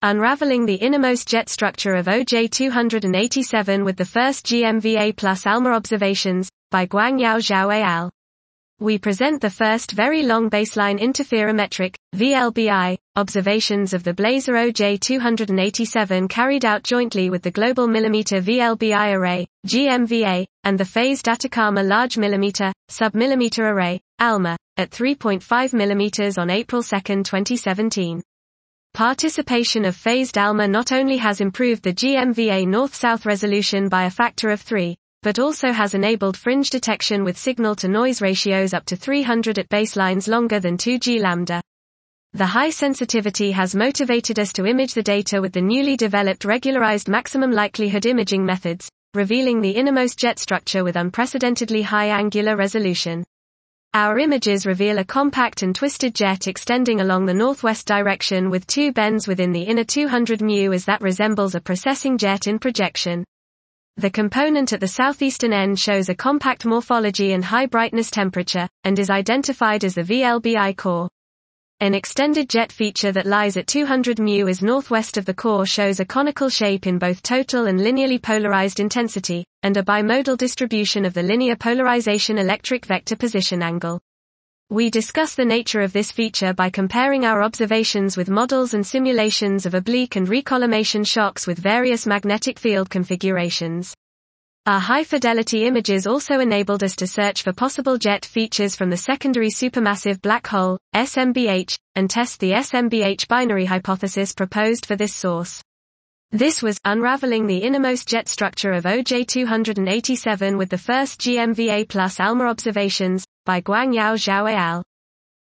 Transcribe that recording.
Unraveling the Innermost Jet Structure of OJ-287 with the First GMVA plus ALMA Observations, by Guangyao Zhao et al. We present the first Very Long Baseline Interferometric, VLBI, observations of the Blazer OJ-287 carried out jointly with the Global Millimeter VLBI Array, GMVA, and the Phased Atacama Large Millimeter, Submillimeter Array, ALMA, at 3.5 mm on April 2, 2017. Participation of phased ALMA not only has improved the GMVA north-south resolution by a factor of 3, but also has enabled fringe detection with signal-to-noise ratios up to 300 at baselines longer than 2G lambda. The high sensitivity has motivated us to image the data with the newly developed regularized maximum likelihood imaging methods, revealing the innermost jet structure with unprecedentedly high angular resolution. Our images reveal a compact and twisted jet extending along the northwest direction with two bends within the inner 200 μ as that resembles a processing jet in projection. The component at the southeastern end shows a compact morphology and high brightness temperature, and is identified as the VLBI core. An extended jet feature that lies at 200 μ is northwest of the core shows a conical shape in both total and linearly polarized intensity, and a bimodal distribution of the linear polarization electric vector position angle. We discuss the nature of this feature by comparing our observations with models and simulations of oblique and recollimation shocks with various magnetic field configurations. Our high-fidelity images also enabled us to search for possible jet features from the secondary supermassive black hole, SMBH, and test the SMBH binary hypothesis proposed for this source. This was Unraveling the Innermost Jet Structure of OJ-287 with the First GMVA plus ALMA Observations, by Guangyao Zhao et al.